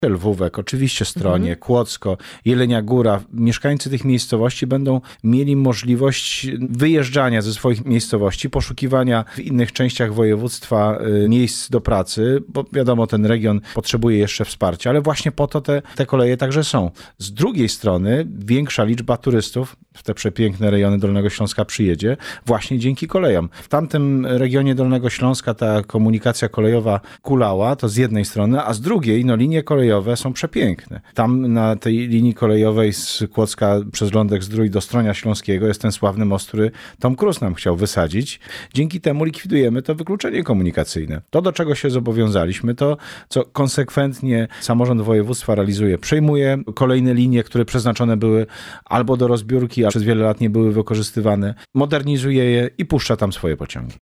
Lwówek, oczywiście Stronie, Kłodzko, Jelenia Góra. Mieszkańcy tych miejscowości będą mieli możliwość wyjeżdżania ze swoich miejscowości, poszukiwania w innych częściach województwa miejsc do pracy, bo wiadomo, ten region potrzebuje jeszcze wsparcia, ale właśnie po to te koleje także są. Z drugiej strony większa liczba turystów w te przepiękne rejony Dolnego Śląska przyjedzie właśnie dzięki kolejom. W tamtym regionie Dolnego Śląska ta komunikacja kolejowa kulała, to z jednej strony, a z drugiej linie kolejowe są przepiękne. Tam na tej linii kolejowej z Kłodzka przez Lądek-Zdrój do Stronia Śląskiego jest ten sławny most, który Tom Cruise nam chciał wysadzić. Dzięki temu likwidujemy to wykluczenie komunikacyjne. To, do czego się zobowiązaliśmy, to co konsekwentnie samorząd województwa realizuje. Przejmuje kolejne linie, które przeznaczone były albo do rozbiórki, a przez wiele lat nie były wykorzystywane. Modernizuje je i puszcza tam swoje pociągi.